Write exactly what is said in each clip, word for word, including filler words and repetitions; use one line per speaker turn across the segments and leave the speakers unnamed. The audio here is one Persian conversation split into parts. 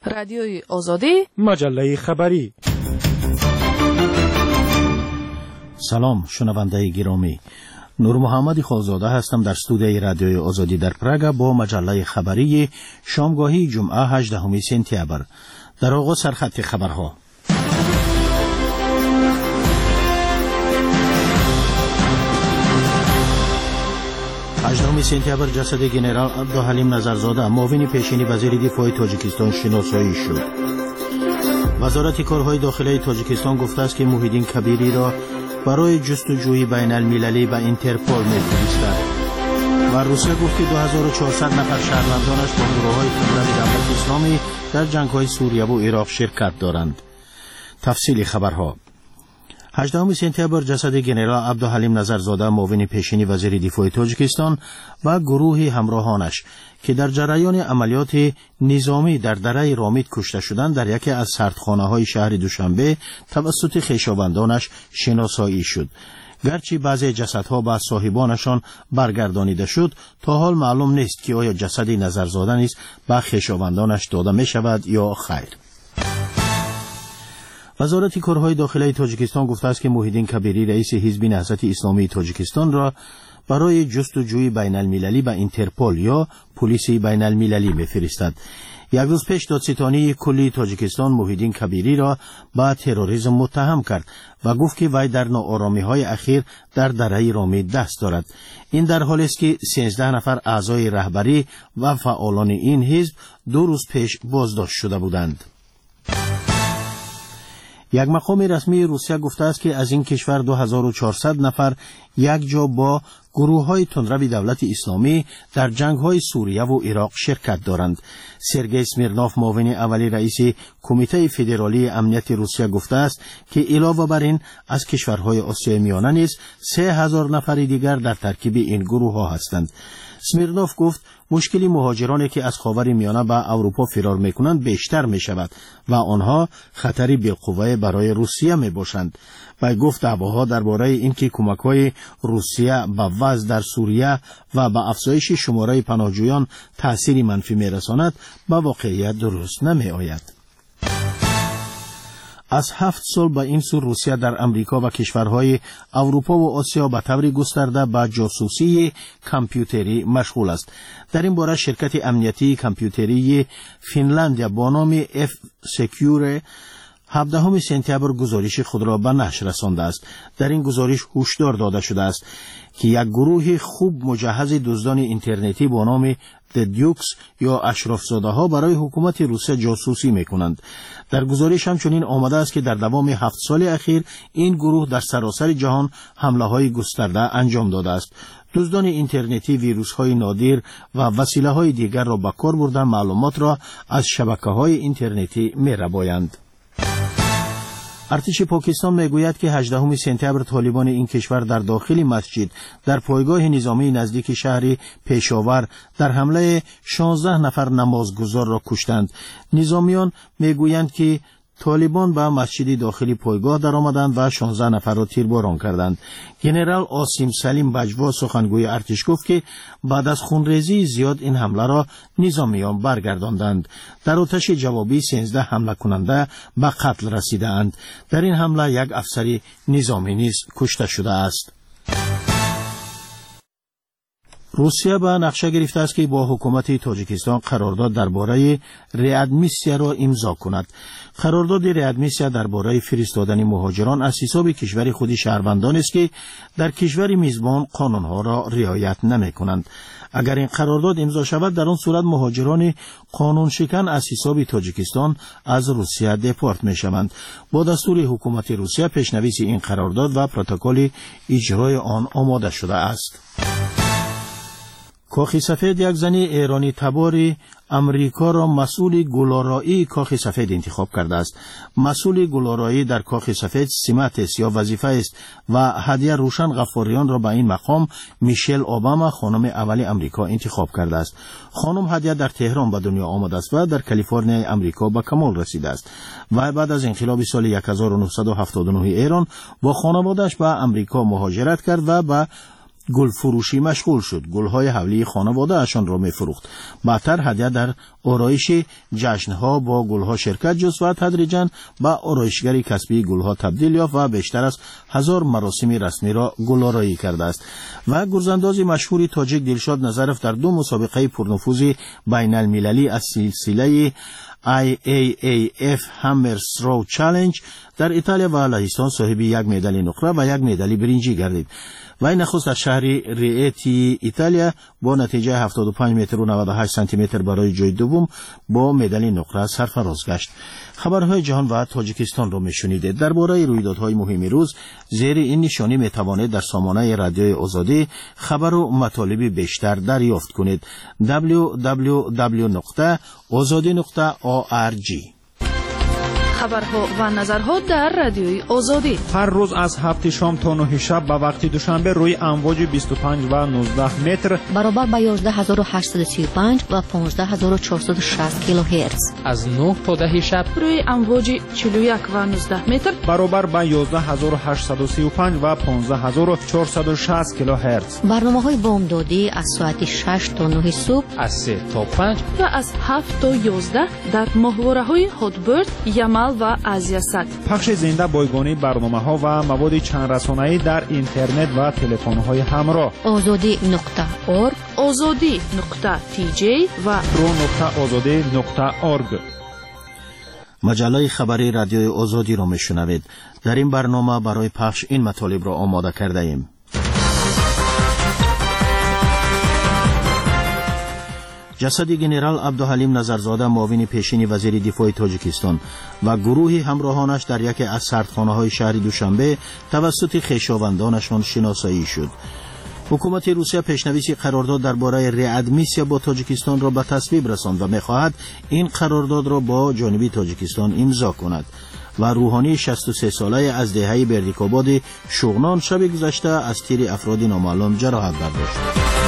رادیوی آزادی،
مجله خبری.
سلام شنونده گرامی، نور محمد خالزاده هستم در استودیوی رادیوی آزادی در پراگ با مجله خبری شامگاهی جمعه هجدهم سپتامبر. در آغاز سرخط خبرها. هجدهم سپتامبر جسد جنرال عبدالحلیم نظرزاده معاون پیشین وزیر دفاع تاجیکستان شناسایی شد. وزارت کارهای داخلی تاجیکستان گفته است که موحدین کبیری را برای جستجوی بین المللی به اینترپول می‌فرستد. و روسیه گفت که دو هزار و چهارصد نفر شهروندانش با گروه‌های تندرو دولت اسلامی در جنگ‌های سوریه و عراق شرکت دارند. تفصیل خبرها. هجدهم سپتامبر جسد جنرال عبدالحلیم نظرزاده معاون پیشین وزیر دفاع تاجیکستان و گروه همراهانش که در جریان عملیات نظامی در دره رامید کشته شدند در یکی از سردخانه‌های شهر دوشنبه توسط خویشاوندانش شناسایی شد. گرچه بعضی جسدها به صاحبانشان برگردانیده شد، تا حال معلوم نیست که آیا جسد نظرزاده نیز به خویشاوندانش داده می شود یا خیر. وزارت کارهای داخلی تاجیکستان گفته است که موحدین کبیری رئیس حزب نهضت اسلامی تاجیکستان را برای جستجوی بین المللی به اینترپول یا پلیس بین المللی می‌فرستد. یک روز پیش دادستانی کلی تاجیکستان موحدین کبیری را به تروریسم متهم کرد و گفت که وی در ناآرامی‌های اخیر در دره رامید دست دارد. این در حالی است که سیزده نفر اعضای رهبری و فعالان این حزب دو روز پیش بازداشت شده بودند. یک مقام رسمی روسیه گفته است که از این کشور دو هزار و چهارصد نفر یک جا با گروه‌های تندرو دولت اسلامی در جنگ‌های سوریه و عراق شرکت دارند. سرگئی اسمیرنوف معاون اولی رئیس کمیته فدرالی امنیت روسیه گفته است که علاوه بر این از کشورهای آسیای میانه نیز سه هزار نفر دیگر در ترکیب این گروه‌ها هستند. اسمیرنوف گفت مشکلی مهاجرانی که از خاور میانه به اروپا فرار میکنند بیشتر می شود و آنها خطری بالقوه برای روسیه می باشند. و گفت دعواها درباره اینکه کمک‌های روسیه به وضع در سوریه و به افزایش شماره پناهجویان تأثیری منفی می رساند به واقعیت درست نمی آید. از هفت سال به این سو روسیه در امریکا و کشورهای اروپا و آسیا به طور گسترده به جاسوسی کامپیوتری مشغول است. در این باره شرکت امنیتی کامپیوتری فنلاندیا با نام اف سکیور هفدهم سپتامبر گزارش خود را به نشر رسانده است. در این گزارش هشدار داده شده است که یک گروه خوب مجهز دزدان اینترنتی با نام د دیوکس یا اشرافزاده ها برای حکومت روسیه جاسوسی می کنند. در گزارش همچنین آمده است که در دوام هفت سال اخیر این گروه در سراسر جهان حمله های گسترده انجام داده است. دزدان اینترنتی ویروس های نادر و وسیله های دیگر را به کار برده معلومات را از شبکه های اینترنتی می ربایند. ارتش پاکستان میگوید که هجدهم سپتامبر طالبان این کشور در داخل مسجد در پایگاه نظامی نزدیک شهر پشاور در حمله شانزده نفر نمازگزار را کشتند. نظامیان میگویند که طالبان به مسجد داخلی پایگاه در آمدند و شانزده نفر را تیرباران کردند. جنرال آسیم سلیم بجوا سخنگوی ارتش گفت که بعد از خونریزی زیاد این حمله را نظامیان برگرداندند. در آتش جوابی سیزده حمله کننده به قتل رسیدند. در این حمله یک افسر نظامی نیز کشته شده است. روسیه به نقشه گرفته است که با حکومت تاجیکستان قرارداد درباره ریادمیسیا را امضا کند. قرارداد ریادمیسیا درباره فرستادن مهاجران از حساب کشور خود شهروندان است که در کشور میزبان قانونها را رعایت نمی کنند. اگر این قرارداد امضا شود در آن صورت مهاجران قانون شکن از حساب تاجیکستان از روسیه دپورت می شوند. با دستور حکومت روسیه پیشنویس این قرارداد و پروتکل اجرای آن آماده شده است. کاخ سفید یک زن ایرانی تبار امریکا را مسئول گلارایی کاخ سفید انتخاب کرده است. مسئول گلارایی در کاخ سفید سمت است یا وظیفه است و هدیه روشن غفاریان را به این مقام میشل اوباما خانم اول امریکا انتخاب کرده است. خانم هدیه در تهران به دنیا آمده است و در کالیفرنیا امریکا به کمال رسیده است و بعد از انقلاب سال هزار و نهصد و هفتاد و نه ایران با خانواده‌اش به امریکا مهاجرت کرد و به گل فروشی مشغول شد. گل‌های حولی خانواده اشان را می‌فروخت. بعدتر هدیه در آرایش جشن‌ها با گل‌ها شرکت جست و تدریجاً به آرایشگری کسبی گل‌ها تبدیل یافت و بیشتر از هزار مراسم رسمی را گل‌آرایی کرده است. و گرزانداز مشهور تاجیک دلشاد نظرف در دو مسابقه پرنفوذ بین‌المللی از سلسله آی ای ای اف همر ثرو چالش در ایتالیا و لهستان صاحب یک مدال نقره و یک مدال برنجی گردید. وی نخست از شهر ریئتی ایتالیا با نتیجه هفتاد و پنج متر و نود و هشت سانتی متر برای جای دوم با مدال نقره سرفراز گشت. خبرهای جهان و تاجیکستان را میشنیدید. درباره رویدادهای مهم روز زیر این نشانی میتوانید در سامانه رادیوی آزادی خبر و مطالب بیشتر دریافت کنید. دبلیو دبلیو دبلیو نقطه آزادی نقطه او آر جی.
خبرها و نظرها در رادیوی آزادی
هر روز از هفت شام تا نه شب به وقت دوشنبه روی امواج بیست و پنج و نوزده متر
برابر با یازده هزار و هشتصد و سی و پنج و پانزده هزار و چهارصد و شصت کیلوهرتز
از نه تا ده شب
روی امواج چهل و یک و نوزده متر
برابر با یازده هزار و هشتصد و سی و پنج و پانزده هزار و چهارصد و شصت کیلوهرتز.
برنامه‌های بامدادی از ساعت شش تا نه صبح،
از سه تا پنج
و از هفت تا یازده در ماهواره‌های هاتبرد، یمل و آزیاسات.
پخش زنده بایگانی برنامه‌ها و مواد چند رسانه‌ای در اینترنت و تلفن‌های همراه.
آزادی نقطه اورگ،
آزادی نقطه تی جی و
رو نقطه آزادی نقطه اورگ.
مجله خبری رادیوی آزادی را میشنوید. در این برنامه برای پخش این مطالب را آماده کرده ایم. جسد گنرال عبدالحلیم نظرزاده معاون پیشین وزیر دفاع تاجیکستان و گروه همراهانش در یکی از سردخانه‌های شهر دوشنبه توسط خویشاوندانشان شناسایی شد. حکومت روسیه پیشنویس قرارداد درباره ریادمیسیا با تاجیکستان را به تصویب رساند و می‌خواهد این قرارداد را با جانب تاجیکستان امضا کند. و روحانی شصت و سه ساله از دهه بردیکاباد شغنان شب گذشته از تیر افراد نامعلوم جراحت برداشت.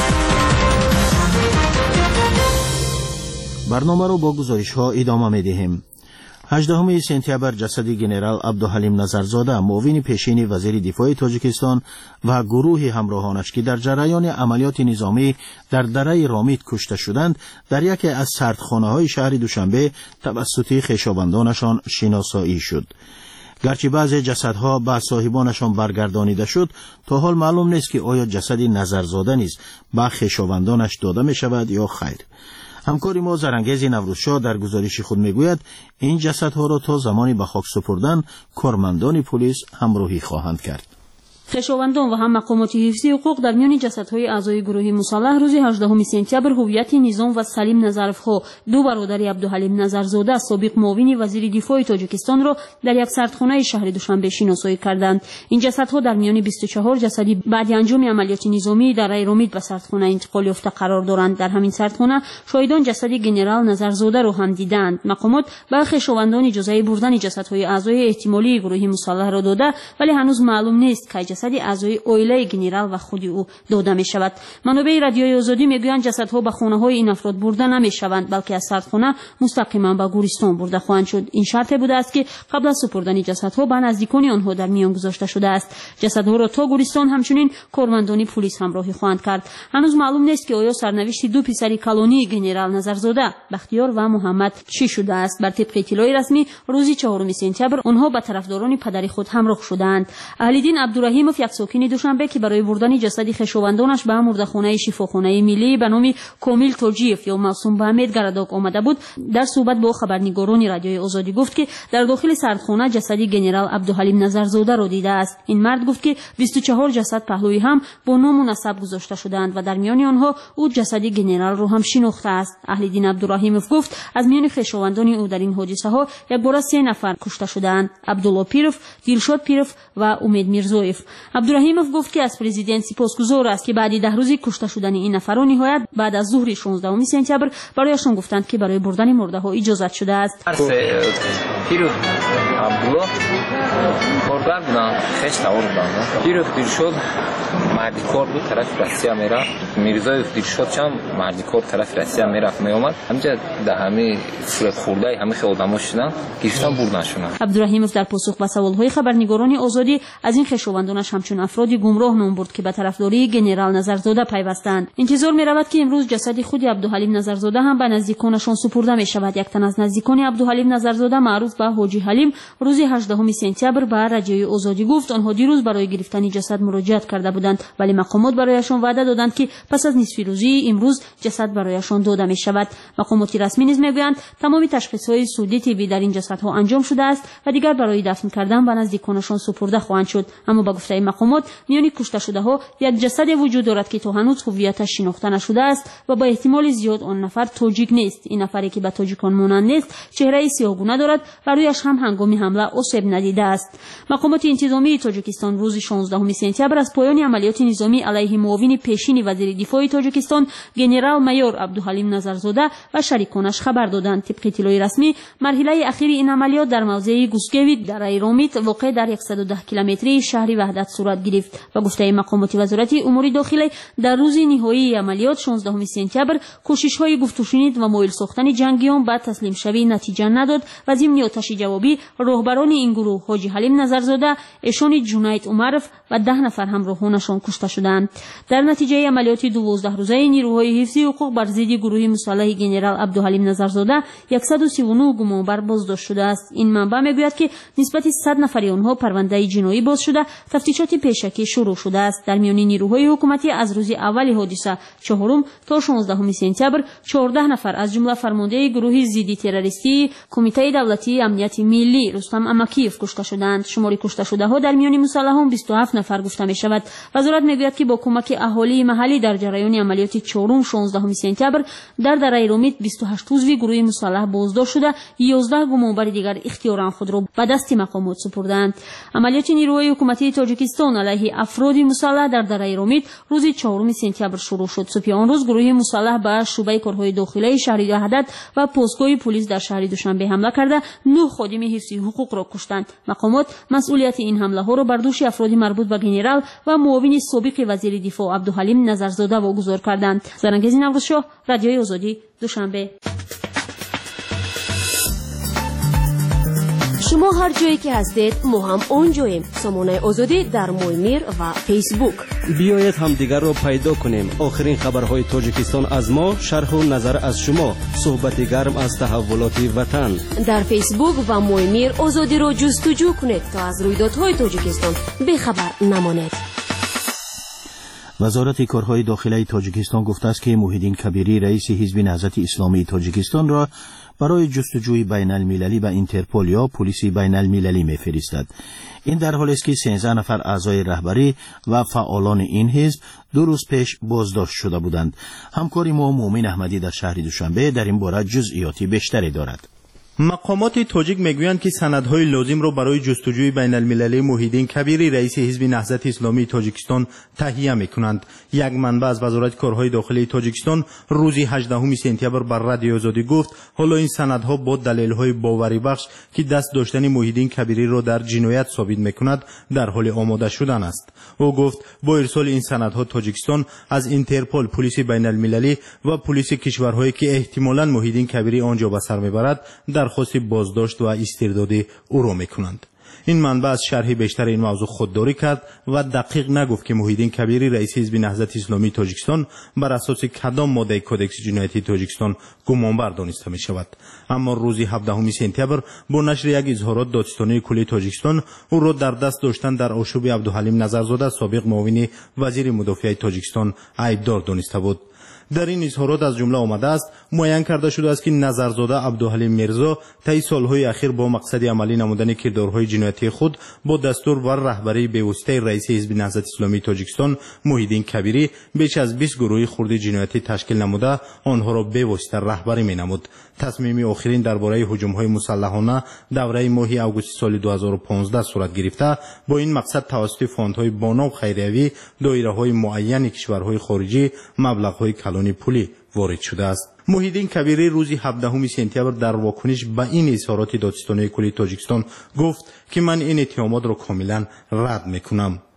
برنامه رو با گزارش ها ادامه می دهیم. هجدهم سپتامبر جسد گنرال عبدالحلیم نظرزاده معاون پیشین وزیر دفاع تاجیکستان و گروه همراهانش که در جریان عملیات نظامی در دره رامید کشته شدند در یکی از سردخانه های شهر دوشنبه توسط خویشاوندانشان شناسایی شد. گرچه بعضی جسدها به صاحبانشان برگردانیده شد، تا حال معلوم نیست که آیا جسد نظرزاده نیز به خویشاوندانش داده می شود یا خیر. همکاری ما زرنگیز نوروزشاه در گزارش خود میگوید این جسدها را تا زمانی به خاک سپردن کارمندان پلیس همراهی خواهند کرد.
خویشاوندان و هم مقامات حفظی حقوق در میان جسدهای اعضای گروه مسلح روز هجدهم سپتامبر هویت نظام و سلیم نظرف‌ها دو برادر عبدالحلیم نظرزاده سابق معاون وزیر دفاع تاجیکستان را در یک سردخانه شهر دوشنبه شناسایی کردند. این جسدها در میان بیست و چهار جسدی بعد انجام عملیات نظامی در رامید به سردخانه انتقال یافته قرار دارند. در همین سردخانه شاهدان جسد گنرال نظرزاده را هم دیدند. مقامات به خویشاوندان اجازه بردن جسدهای اعضای احتمالی گروه مسلح را داده، ولی هنوز معلوم نیست که جسد اعضای اویله گنرال و خود او داده می شود. منابع رادیوی آزادی میگویند جسدها به خانه های این افراد برده نمی شوند، بلکه از سردخانه مستقیما به گورستان برده خواهند شد. این شرط بوده است که قبل از سپردن جسدها به نزدیکان آنها در میان گذاشته شده است. جسدها را تا گورستان همچنین کارمندان پلیس همراهی خواهند کرد. هنوز معلوم نیست که آیا سرنوشت دو پسر کلانی گنرال نظرزاده بختیار و محمد چی شده است. بر طبق اطلاع رسمی روز چهارم سپتامبر آنها به طرفداران پدر خود همراه شدند. اهل‌دین عبدالرحیمov یک ساکن دوشنبه که برای بردن جسد خویشاوندانش به مرده‌خانه شفاخانه ملی به نام کامیل توجیف یا موسوم به امید گرداک آمده بود، در صحبت با خبرنگاران رادیوی آزادی گفت که در داخل سردخانه جسد گنرال عبدالحلیم نظرزاده را دیده است. این مرد گفت که بیست و چهار جسد پهلوی هم با نام و نسب گذاشته شدند و در میان آنها او جسد گنرال را هم شناخته است. اهل‌دین عبدالرحیمov گفت از میان خویشاوندان او در این حادثه ها یک بار سه نفر کشته شدند: عبدالله پیروف، دلشاد پیروف و امید میرزویف. عبدالرحیمov گفت که از پرزیدنت سپاسگزار است که بعد ده روزی کشته شدن این نفران نهایت بعد از ظهر شانزدهم سپتامبر برایشان گفتند که برای بردن مرده ها اجازت شده است.
پیروف عبدالله کارگر بودن، خیش تاور بودن. پیروف دلشاد مردی کار بود، طرف روسیه میرفت. میرزویف دلشاد چم مردی کار طرف روسیه میرفت میومد. همینجا در همه صورت خورده همه خیلی آدما شدن، گرفتن بردنشون.
عبدالرحیمov در پاسخ به سوال‌های خبرنگاران آزادی از این خویشاوندانش خودش همچون افرادی گمراه نام برد که به طرفداری گنرال نظرزاده پیوستند. انتظار می‌رود که امروز جسد خود عبدالحلیم نظرزاده هم به نزدیکانشان سپرده می‌شود. یک تن از نزدیکان عبدالحلیم نظرزاده معروف به حاجی حلیم روز هجدهم سپتامبر به رادیوی آزادی گفت آنها دیروز برای گرفتن جسد مراجعت کرده بودند، ولی مقامات برایشان وعده دادند که پس از نصف روزی امروز جسد برایشان داده می‌شود. مقامات رسمی نیز می‌گویند تمام تشخیص‌های سودی طبی در این جسدها انجام شده است و دیگر برای دفن کردن به نزدیکانشان سپرده خواهند شد. اما با گفته مقامات میان کشته شده‌ها یک جسد وجود دارد که تا هنوز هویتش شناخته نشده است و با احتمال زیاد آن نفر تاجیک نیست. این نفری که به تاجیکان مانند نیست، چهره سیاه‌گونه دارد و رویش هم هنگام حمله آسیب ندیده است. مقامات انتظامی تاجیکستان روز شانزدهم سپتامبر از پایان عملیات نظامی علیه معاون پیشین وزیر دفاع تاجیکستان گنرال مایور عبدالحلیم نظرزاده و شریکانش خبر دادند. طبق اطلاع رسمی مرحله اخیر این عملیات در موضع گوسکویت در ایرامیت واقع در صد و ده کیلومتری شهر وحدت صورت گرفت. و گفته مقامات وزارت امور داخله در روز نهایی عملیات شانزدهم سپتامبر کوشش‌های گفت و شنید و مایل ساختن جنگیان به تسلیم شوی نتیجه نداد و ضمن آتش جوابی راهبران این گروه حاجی حلیم نظرزاده، ایشان جنید عمرف و ده نفر همراهانشان کشته شدند. در نتیجه عملیات دوازده روزه نیروهای حفظی حقوق بر ضد گروه مسلح گنرال عبدالحلیم نظرزاده صد و سی و نه گمانبر بازداشت شده است. این منبع میگوید که نسبت صد نفری آنها پرونده جنایی باز شده، تفتیشات پیشکی شروع شده است. در میان نیروهای حکومتی از روز اول حادثه چهارم تا شانزدهم سپتامبر چهارده نفر از جمله فرمانده گروه ضد تروریستی کمیته دولتی امنیت ملی رستم امکیف کشته شدند. شمار کشته شده ها در میان مسلحان بیست و هفت نفر گفته می شود. وزارت میگوید که با کمک اهالی محلی در جریان عملیات چهارم شانزدهم سپتامبر در دره ایرامیت بیست و هشت عضو گروه مسلح بازداشت شده، یازده گمانبر دیگر اختیارا خود را به دست مقامات سپردند. عملیات نیروهای حکومتی تاجیکستان علیه افراد مسلح در دره ایرامیت روز چهارم سپتامبر شروع شد. صبح آن روز گروه مسلح به شعبه کارهای داخلی شهر وحدت و پستگاه پلیس در شهر دوشنبه حمله کرده نه خادم حفظی حقوق را کشتند. مقامات مسئولیت این حمله ها را بر دوش افراد مربوط به گنرال و معاون سابق وزیر دفاع عبدالحلیم نظرزاده واگذار کردند. زرنگیز نوروزشاه، رادیوی آزادی، دوشنبه.
شما هر جایی که هستید ما هم اونجاییم. سامانه آزادی در مویمیر و فیسبوک.
بیایید همدیگر را پیدا کنیم. آخرین خبرهای تاجیکستان از ما، شرح و نظر از شما، صحبت گرم از تحولات وطن.
در فیسبوک و مویمیر آزادی را جستجو کنید تا از رویدادهای تاجیکستان بخبر نمانید.
وزارت کارهای داخلی تاجیکستان گفته است که محیدین کبیری رئیس حزب نهضت اسلامی تاجیکستان را برای جستجوی بین المللی به اینترپول یا پلیس بین المللی می‌فرستد. این در حالی است که سیزده نفر اعضای رهبری و فعالان این حزب دو روز پیش بازداشت شده بودند. همکاری ما مومن احمدی در شهر دوشنبه در این باره جزئیاتی بیشتری دارد.
مقامات تاجیک میگویند که سندهای لازم را برای جستجوی بین المللی محیدین کبیری رئیس حزب نهضت اسلامی تاجیکستان تهیه میکنند. یک منبع از وزارت کارهای داخلی تاجیکستان روز هجدهم سپتامبر بر رادیو آزادی گفت حالا این سندها با دلایل‌های باوری بخش که دست داشتن محیدین کبیری را در جنایت ثابت میکند در حال آماده شدن است. او گفت با ارسال این سندها تاجیکستان از اینترپول، پلیس بین المللی و پلیس کشورهایی که احتمالاً محیدین کبیری آنجا به سر میبرد درخواست بازداشت و استرداد او را میکنند. این منبع از شرح بیشتر این موضوع خودداری کرد و دقیق نگفت که محیدین کبیری رئیس حزب نهضت اسلامی تاجیکستان بر اساس کدام ماده کدکس جنایتی تاجیکستان گمانبر دانسته می شود. اما روز هفدهم سپتامبر با نشر یک اظهارات دادستانی کلی تاجیکستان او را در دست داشتن در آشوب عبدالحلیم نظرزاده سابق معاون وزیر مدافع تاجیکستان عیبدار دانسته بود. در این اظهارات از جمله آمده است معین کرده شده است که نظرزاده عبدالحلیم میرزا طی سالهای اخیر با مقصد عملی نمودن کردارهای جنایتی خود با دستور و رهبری به‌واسطه رئیس حزب نهضت اسلامی تاجیکستان محیدین کبیری بیش از بیست گروه خرد جنایتی تشکیل نموده آنها را به‌واسطه رهبری می‌نمود. تصمیم آخرین درباره هجوم‌های مسلحانه دوره ماه اوگوست سال دو هزار و پانزده صورت گرفته با این مقصد توسط فاندهای بانام خیریوی دایره‌های معین کشورهای خارجی مبلغ‌های کلان پولی وارد شده است. محیدین کبیری روز هفدهم سپتامبر در واکنش به این اظهارات دادستانی کلی تاجیکستان گفت که من این اتهامات را کاملا رد میکنم.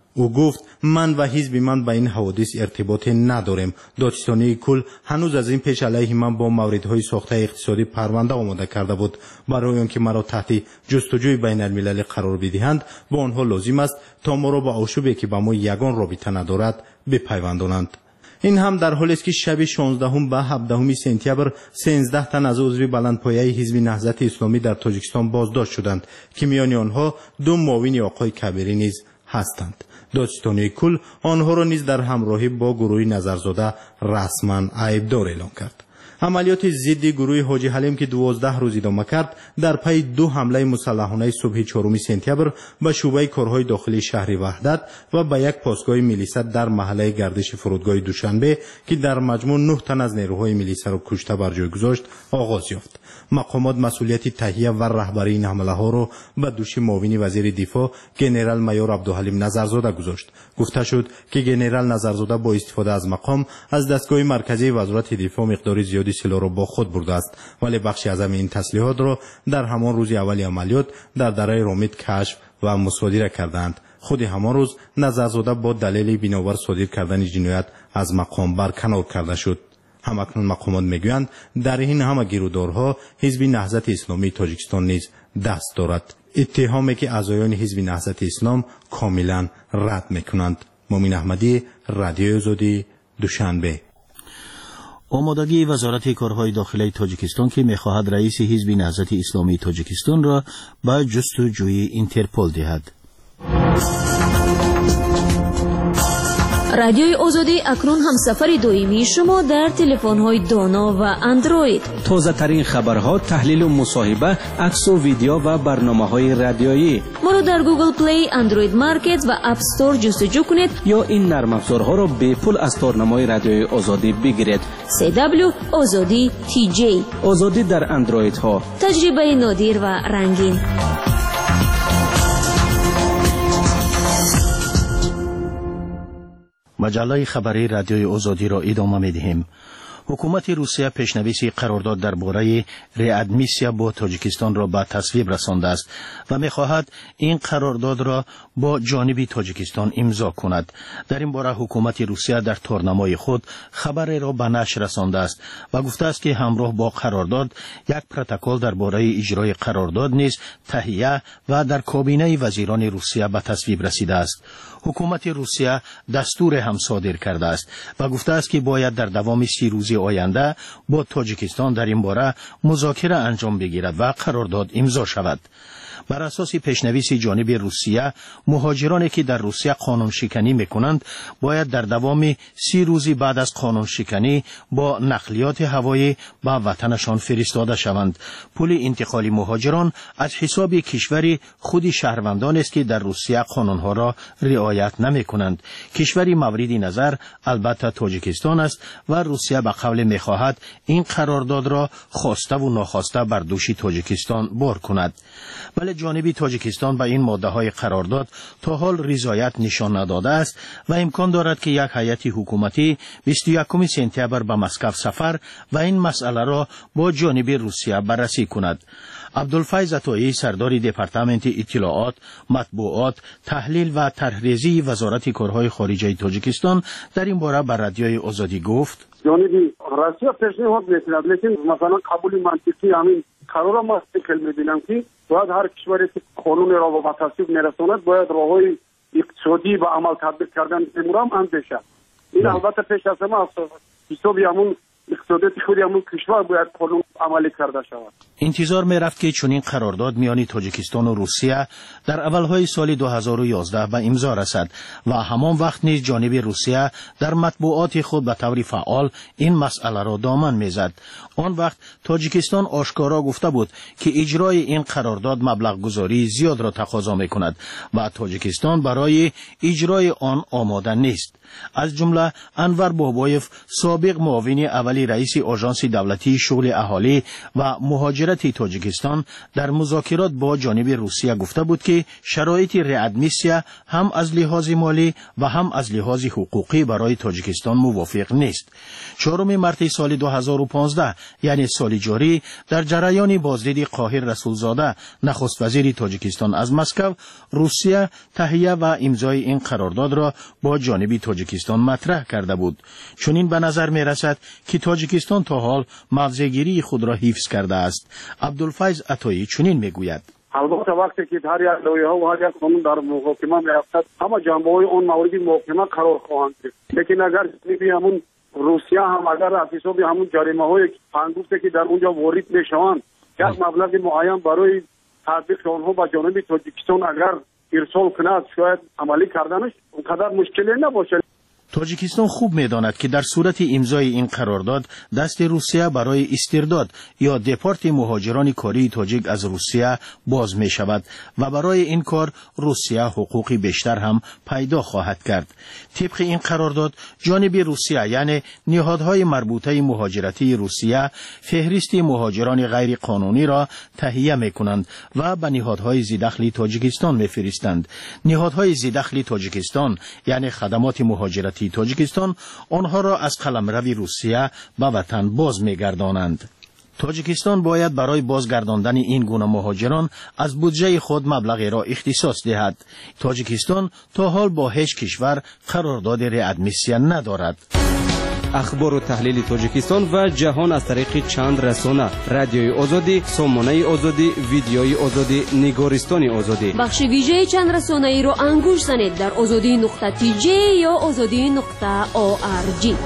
او گفت من و حزب من با این حوادث ارتباطی نداریم. دادستانی کل هنوز از این پیش علیه من با موردهای ساخته اقتصادی پرونده آماده کرده بود. برای آنکه مرا تحت جستجوی بین المللی قرار بدهند با آنها لازم است تا ما را با آشوبی که با ما یگان رابطه ندارد بپیوندانند. این هم در حالی است که شب شانزدهم به هفدهم سپتامبر سیزده تن از عضو بلندپایه حزب نهضت اسلامی در تاجیکستان بازداشت شدند که میان آنها دو معاون آقای کبیری نیز هستند. دادستانی کل آنها را نیز در همراهی با گروه نظرزاده رسما عیبدار اعلام کرد. عملیات ضد گروه حاجی حلیم که دوازده روز ادامه کرد در پی دو حمله مسلحانه صبح چهارم سپتامبر به شعبه کارهای داخلی شهر وحدت و به یک پاسگاه میلیست در محله گردش فرودگاه دوشنبه که در مجموع نه تن از نیروهای میلیسا را کشته بر جای گذاشت آغاز یافت. مقامات مسئولیت تهیه و رهبری این حمله ها را به دوش معاون وزیر دفاع ژنرال مایور عبدالحلیم نظرزاده گذاشت. گفته شد که ژنرال نظرزاده با استفاده از مقام از دستگاه مرکزی وزارت دفاع مقدار زیادی سلاح را با خود برده است، ولی بخشی از این تسلیحات را در همان روز اول عملیات در دره رامید کشف و مصادره کردند. خود همان روز نظرزاده با دلیل بنابر صادر کردن جنایت از مقام برکنار کرده شد. همکنون مقامات میگویند در این همه گیرودارها حزب نهضت اسلامی تاجیکستان نیز دست دارد، اتهامی که اعضایان حزب نهضت اسلام کاملا رد میکنند. مومن احمدی، رادیو آزادی، دوشنبه.
آمادگی وزارت کارهای داخلی تاجیکستان که می‌خواهد رئیس حزب نهضت اسلامی تاجیکستان را به جستجوی اینترپل دهد.
رادیوی آزادی اکنون همسفر دائمی شما در تلفن‌های دانا و اندروید.
تازه ترین خبرها، تحلیل و مصاحبه، عکس و ویدیو و برنامه‌های رادیویی.
ما را در گوگل پلی، اندروید مارکت و اپ استور جستجو کنید
یا این نرم افزارها را به پول از تارنمای رادیوی آزادی بگیرید.
سی دبلیو آزادی تی جی.
آزادی در اندروید ها.
تجربه نادر و رنگین.
مجله خبری رادیوی آزادی را ادامه می‌دهیم. حکومت روسیه پیشنویسی قرارداد درباره ریادمیسیا با تاجیکستان را به تصویب رسانده است و می‌خواهد این قرارداد را با جانب تاجیکستان امضا کند. در این باره حکومت روسیه در تارنمای خود خبری را به نشر رسانده است و گفته است که همراه با قرارداد یک پروتکل درباره اجرای قرارداد نیز تهیه و در کابینه وزیران روسیه به تصویب رسیده است. حکومت روسیه دستور هم صادر کرده است و گفته است که باید در دوام سی روز آینده با تاجیکستان در این باره مذاکره انجام بگیرد و قرارداد امضا شود. بر اساس پیشنویس جانب روسیه، مهاجرانی که در روسیه قانون شکنی میکنند باید در دوام سی روزی بعد از قانون شکنی با نقلیات هوایی به وطنشان فرستاده شوند. پول انتقال مهاجران از حساب کشوری خود شهروندان است که در روسیه قانونها را رعایت نمیکنند. کشوری مورد نظر البته تاجیکستان است و روسیه به قول میخواهد این قرارداد را خواسته و ناخواسته بر دوش تاجیکستان بار کند. ولی جانب تاجیکستان به این ماده های قرارداد تا حال رضایت نشان نداده است و امکان دارد که یک هیئت حکومتی بیست و یکم سپتامبر به مسکو سفر و این مسئله را با جانب روسیه بررسی کند. عبدالفیض عطایی، سردار دپارتمنت اطلاعات، مطبوعات، تحلیل و طرحریزی وزارت کارهای خارجه تاجیکستان در این باره بر رادیوی آزادی گفت:
جانب روسیه پیشنهاد می‌کند، لیکن مثلا قبول منطقی همین قرار ما فکر می‌بینم که باید هر کشوری که قانون را به تصویب می‌رساند باید راههای اقتصادی و عمل تطبیق کردن امورام اندیشه. این البته پیش از همه حساب همون اقتصادی خود همون کشور باید قانون عملی کرده شود.
انتظار می رفت که چنین قرارداد میان تاجیکستان و روسیه در اولهای سال دو هزار و یازده به امضا رسد و همان وقت نیز جانب روسیه در مطبوعات خود به طور فعال این مسئله را دامن میزد. آن وقت تاجیکستان آشکارا گفته بود که اجرای این قرارداد مبلغ گذاری زیاد را تقاضا می کند و تاجیکستان برای اجرای آن آماده نیست. از جمله انور بابایف، سابق معاون اولی رئیس آژانس دولتی شغل اهالی مالی و مهاجرت تاجیکستان در مذاکرات با جانب روسیه گفته بود که شرایط ریادمیسیا هم از لحاظ مالی و هم از لحاظ حقوقی برای تاجیکستان موافق نیست. چهارم مارس سال دو هزار و پانزده یعنی سال جاری در جریان بازدید قاهر رسولزاده نخست وزیر تاجیکستان از مسکو، روسیه تهیه و امضای این قرارداد را با جانب تاجیکستان مطرح کرده بود. چنین به نظر می رسد که تاجیکستان تا حال موضع‌گیری خود را حفظ کرده است. عبدالفیض عطایی چنین می گوید:
البته وقتی که هر یک لایحه و هر یک قانون در محاکمه می‌افتد، همه جنبه‌های آن مورد محاکمه قرار خواهند گرفت. لیکن اگر جانب همون روسیه هم اگر از حساب همون جریمه‌های انگشتی که در اونجا وارد میشوند یک مبلغ معین برای تطبیق آنها با جانب تاجیکستان اگر ارسال کند، شاید عملی کردنش اونقدر مشکلی نباشه.
تاجیکستان خوب می‌داند که در صورت امضای این قرارداد دست روسیه برای استرداد یا دپارت مهاجران کاری تاجیک از روسیه باز می شود و برای این کار روسیه حقوقی بیشتر هم پیدا خواهد کرد. طبق این قرارداد جانب روسیه یعنی نهادهای مربوطه مهاجرتی روسیه فهرست مهاجران غیر قانونی را تهیه می کنند و به نهادهای ذی‌دخل تاجیکستان می فرستند. نهادهای ذی‌دخل تاجیکستان یعنی خدمات مهاجرتی تاجیکستان آنها را از قلمرو روسیه به وطن باز می‌گردانند. تاجیکستان باید برای بازگرداندن این گونه مهاجران از بودجه خود مبلغی را اختصاص دهد. تاجیکستان تا حال با هیچ کشور قرارداد ریادمیسیا ندارد.
اخبار و تحلیل تاجیکستان و جهان از طریق چند رسانه: رادیوی آزادی، سامانه آزادی، ویدیوی آزادی، نگارستان آزادی.
بخش ویژه چند رسانه ای رو انگوش زنید در آزادی نقطه تی جی یا آزادی نقطه او آر جی.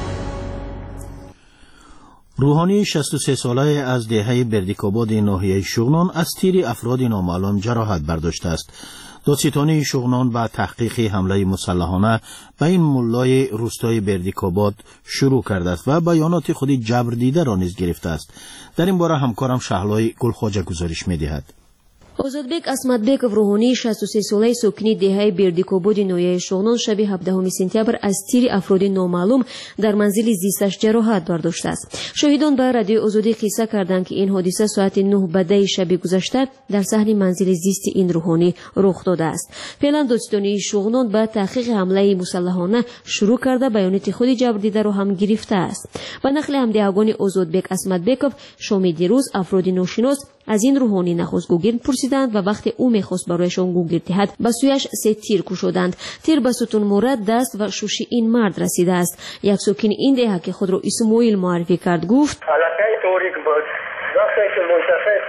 روحانی شصت و سه ساله از دهه بردیکاباد ناحیه شغنان از تیر افراد نامعلوم جراحت برداشته است. دادستانی شغنان با تحقیق حمله مسلحانه به این ملای روستای بردیکاباد شروع کرده است و بیانات خود جبر دیده را نیز گرفته است. در این باره همکارم شهلای گلخواجه گزارش می‌دهد.
озодбек асматбеков рӯҳонии шасту се солаи сокини деҳаи бердикободи ноҳияи шуғнон шаби ҳабдаҳуми сентябр аз тири афроди номаълум дар манзили зисташ ҷароҳат бардоштааст. шоҳидон ба радиои озодӣ қисса карданд ки ин ҳодиса соати нӯҳ бадаи шаби гузашта дар саҳни манзили зисти ин рӯҳонӣ рух додааст. феълан додстонии шуғнон ба таҳқиқи ҳамлаи мусаллаҳона шурӯъ карда баёноти худи ҷабрдидаро ҳам гирифтааст. ба нақли ҳамдиҳагони озодбек асматбеков шоми дирӯз афроди ношинос аз ин рӯҳонӣ нахуст гугирд пурсиданд ва вақте ӯ мехост барояшон гугирд диҳад ба сӯяш се тир кушоданд. тир ба сутунмурад, даст ва шуши ин мард расидааст. як сокини ин деҳа ки худро исмоил муаррифӣ кард гуфт:
аллакай торик буд. вақте ки мунтахиб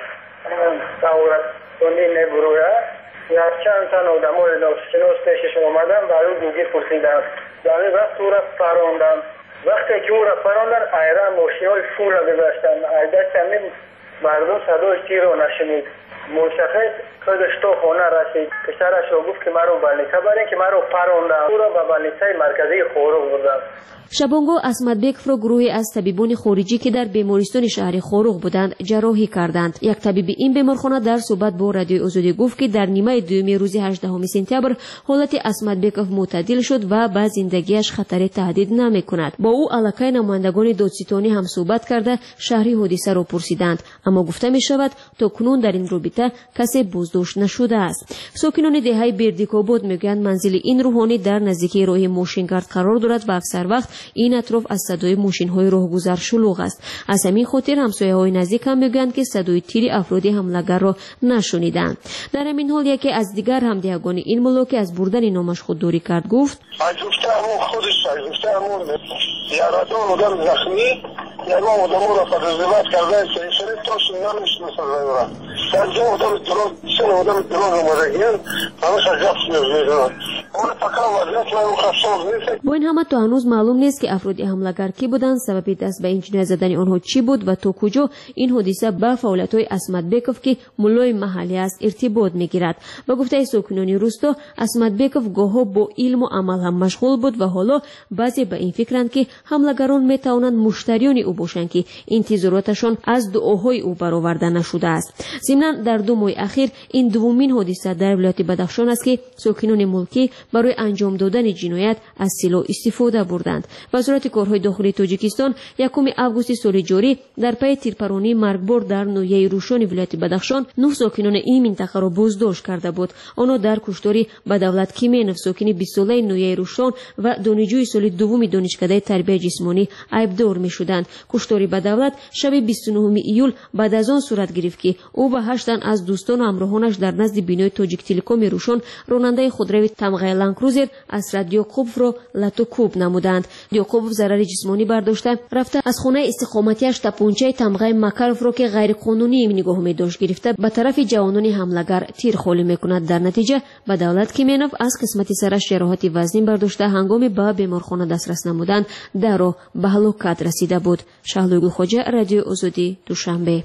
савратонӣ мебурӯяд, якчанд тан одамои ношинос пешаш омаданд, ба ӯ гугирд пурсиданд. дар ин вақт ӯро паронданд. вақте ки ӯро паронданд, айран мошинҳои фурра гузаштанд. айдактами мардум садои тирро нашунид. мунтахиб خودش تو خونه رسید. پسرش رو گفت که مرا بالنیسه برین که مرا پروندن. او را به بالنیسه مرکزی خوروغ بردن.
шабонгоҳ асматбековро гурӯҳе аз табибони хориҷӣ ки дар бемористони шаҳри хоруғ буданд ҷарроҳӣ карданд. як табиби ин беморхона дар суҳбат бо радиои озодӣ гуфт ки дар нимаи дуюми рӯзи ҳаждаҳуми сентябр ҳолати асматбеков мӯътадил шуд ва ба зиндагиаш хатаре таҳдид намекунад. бо ӯ аллакай намояндагони додситонӣ ҳам суҳбат карда шаҳри ҳодисаро пурсиданд, аммо гуфта мешавад то кунун дар ин робита касе боздошт нашудааст. сокинони деҳаи бердикобод мегӯянд манзили ин рӯҳонӣ дар наздикии роҳи мошингард қарор дорад ва аксар вақт ин атроф аз садои мошинҳои роҳгузар шулуғ аст. аз ҳамин хотир ҳамсояҳои наздик ҳам мегӯянд ки садои тири афроди ҳамлагарро нашуниданд. дар ҳамин ҳол яке аз дигар ҳамдиҳагони ин мулло ки аз бурдани номаш худдорӣ кард гуфт:
ягон одаморо подозревать кардан сарисари точно намешинасад вайро. сарҷо одами дурон, чен одами дурон омадагиян, ҳамаша гап мезананд. он фақат вазъият ман хасос нест.
бо ин ҳама то ҳанӯз маълум нест ки афроди ҳамлагар кӣ буданд, сабаби даст ба ин ҷиноят задани онҳо чӣ буд ва то куҷо ин ҳодиса ба фаъолиятҳои Асматбеков ки муллои маҳаллӣ аст иртибот мегирад. ба гуфтаи сокинони рӯсто, Асматбеков гоҳҳо бо илму амал ҳам машғул буд ва ҳоло баъзе ба ин фикранд ки ҳамлагарон метавонанд муштариони ӯ бошанд ки интизороташон аз дуоҳои ӯ бароварда нашудааст. зимнан дар ду моҳи ахир ин дуввумин ҳодиса дар вилояти Бадахшон аст ки сокинони мулкӣ برای انجام دادن جنایت از سلاح استفاده بردند. وزارت کارهای داخلی تاجیکستان یکم آگوست سال جاری در پی تیرپرانی مرگبار در ناحیه روشن ولایت بدخشان نه ساکنان این منطقه را بازداشت کرده بود. آنها در کشتاری بدولت کیمینوف ساکن بیست ساله ناحیه روشن و دانشجوی سال دوم دانشکده تربیت جسمانی عیبدار می‌شدند. کشتاری بدولت شب بیست و نهم ایول بعد از آن صورت گرفت که او و هشت تن از دوستان و همراهانش در نزد بینای تاجیک تلکوم روشن راننده خودروی تمغه لانکروزر اسرت یعقوبوف را لاتوکوب نمودند. یعقوبوف ضرر جسمانی برداشته رفته از خانه استقامتیش تپانچه تمغه مکارف را که غیر قانونی نگاه می‌داشت گرفته به طرف جوانان حمله‌گر تیر خالی می‌کند. در نتیجه بدولت کیمینوف از قسمت سرش جراحات وزنی برداشته هنگام به بیمارخانه دسترس نمودند در راه به هلاکت رسیده بود. شهلوی گلخواجه، رادیو آزادی، دوشنبه.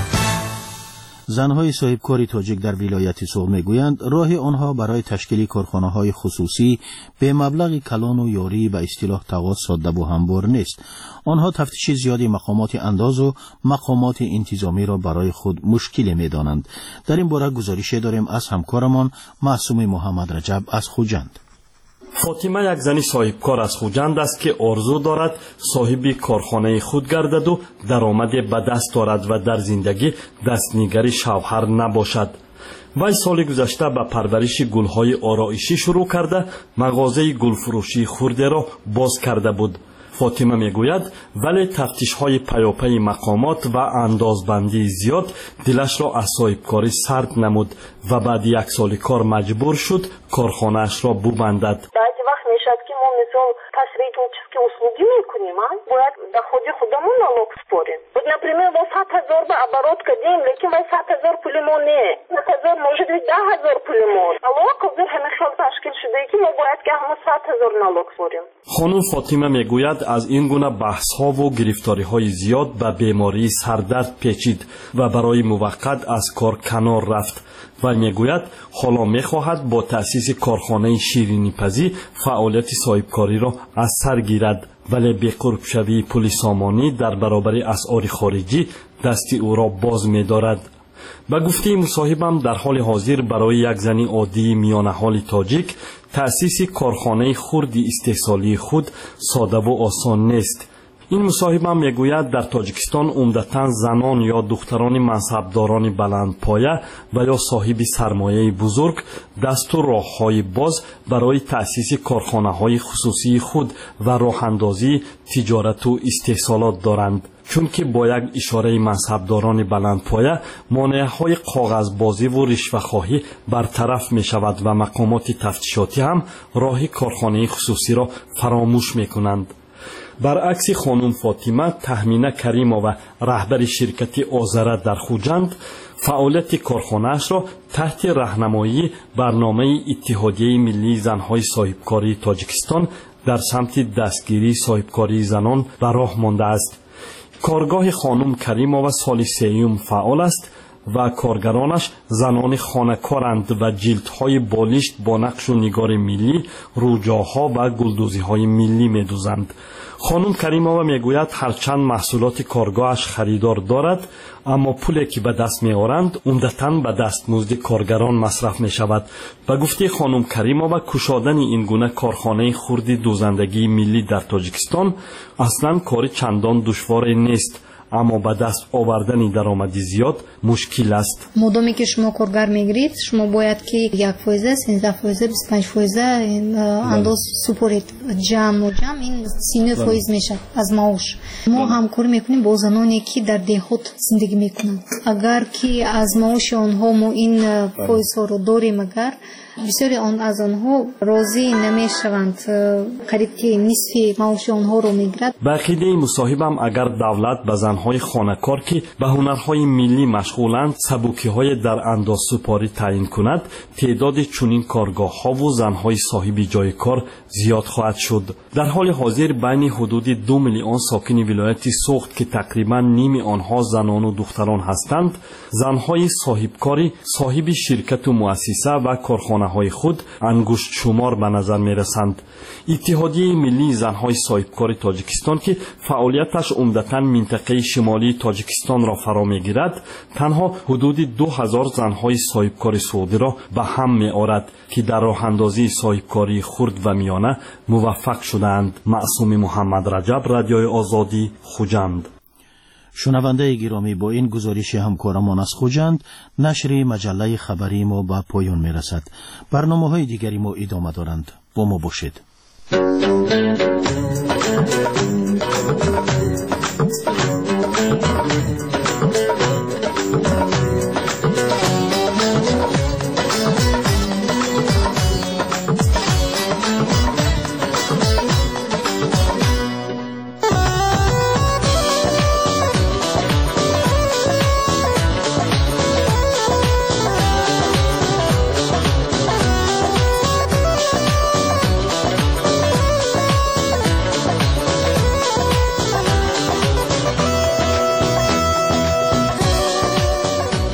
زنهای صاحبکار تاجیک در ولایت سوغ میگویند راه آنها برای تشکیل کارخانه‌های خصوصی به مبلغ کلان و یاری به اصطلاح تقاضا ساده و هموار نیست. آنها تفتیش زیادی مقامات انداز و مقامات انتظامی را برای خود مشکل می‌دانند. در این باره گزارش داریم از همکارمان معصوم محمد رجب از خوجند.
فاطمه یک زنی صاحبکار از خوجند است که آرزو دارد صاحب کارخانه خود گردد و درآمد به دست دارد و در زندگی دستنگری شوهر نباشد. وی سال گذشته به پرورش گلهای آرایشی شروع کرده مغازه گلفروشی خرده را باز کرده بود. فاطمه میگوید ولی تفتیش‌های پیاپی مقامات و اندازبندی زیاد دلش را از صاحبکاری سرد نمود و بعد یک سال کار مجبور شد کارخانه‌اش را ببندد.
میشد که ما مثل посреднические услуги میکنیم، باید доходи خودمون налог спорим. Вот, например, мы сто тысяч бы оборот кадим, लेकिन мы сто тысяч пулемон не. сто тысяч может быть ده هزار пулемон. налог уже همشون تشکیل شده که ما باید که همون сто тысяч налог спорим.
خانم فاطمه میگوید از این گونه بحث ها و گرفتاری های زیاد به بیماری سردرد پیچید و برای موقت از کار کنار رفت. و میگوید حالا میخواهد با تأسیس کارخانه شیرینی پزی فعالیت صاحبکاری را از سر گیرد، ولی به قرب شوی پول سامانی در برابر اسعار خارجی دست او را باز می‌دارد. به گفته مصاحبم در حال حاضر برای یک زنی عادی میان حال تاجیک تأسیس کارخانه خرد استحصالی خود ساده و آسان نیست. این مصاحبم میگوید در تاجیکستان عمدتاً زنان یا دختران منصبداران بلندپایه و یا صاحب سرمایه بزرگ دست و راه‌های باز برای تأسیس کارخانه‌های خصوصی خود و راه اندازی تجارت و استحصالات دارند. چون که با یک اشاره منصبداران بلندپایه مانع‌های کاغذبازی و رشوه‌خواهی برطرف می‌شود و مقامات تفتیشاتی هم راه کارخانه خصوصی را فراموش می‌کنند. برعکس خانم فاطمه تهمینه کریمова رهبر شرکت آذره در خوجند فعالیت کارخانه‌اش را تحت راهنمایی برنامه اتحادیه ملی زن‌های صاحبکاری تاجیکستان در سمت دستگیری صاحبکاری زنان به راه مانده است. کارگاه خانم کریمова سال سیوم فعال است و کارگرانش زنان خانه‌کارند و جلدهای بالشت با نقش و نگار ملی، روجاها و گلدوزی‌های ملی می‌دوزند. خانم کریمова میگوید هرچند محصولات کارگاهش خریدار دارد، اما پولی که به دست می‌آورند عمدتاً به دستمزد کارگران مصرف می‌شود. به گفته خانم کریمova کشادن این گونه کارخانه خرد دوزندگی ملی در تاجیکستان اصلاً کار چندان دشواری نیست، اما به دست آوردن درآمدی زیاد مشکل است.
مادامی که شما کارگر میگیرید شما باید که یک فایزه، سیزده فایزه، بیست و پنج فایزه انداز سپورید. جمع و جمع این سی و نه فایز میشه از معاش. ما همکاری میکنیم با زنانی که در دهات زندگی میکنند. اگر که از معاش آنها ما این فایزها رو داریم، اگر بسیاری آن از آنها راضی نمیشوند، قریب که نصف معاش آنها رو میگیرد. به
عقیده مصاحبم اگر دولت به زنهای خانه‌کار که به هنرهای ملی مشغولند سبوکی‌های در انداز سپاری تعیین کند، تعداد چنین کارگاه‌ها و زنهای صاحب جای کار زیاد خواهد شد. در حال حاضر بین حدود دو میلیون ساکن ولایت سوخت که تقریبا نیم آنها زنان و دختران هستند، زنهای صاحبکاری صاحب شرکت و مؤسسه و کارخانه های خود انگشت شمار به نظر می رسند. اتحادیه ملی زنهای صاحبکار تاجیکستان که فعالیتش عمدتاً منطقه شمالی تاجیکستان را فرا میگیرد، تنها حدود دو هزار زنهای صاحبکار سعودی را به هم می آورد که در راه اندازی صاحبکاری خرد و میانه موفق شدند. معصوم محمد رجب، رادیوی آزادی، خوجند.
شنونده گرامی، با این گزارش همکارمان از خوجند نشر مجله خبری ما به پایان می رسد. برنامه های دیگری ما ادامه دارند. با ما باشید.